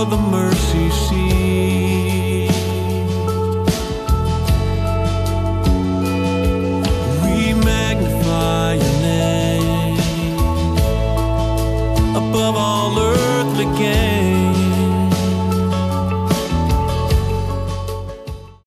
of the mercy seat. We magnify your name above all earthly gain.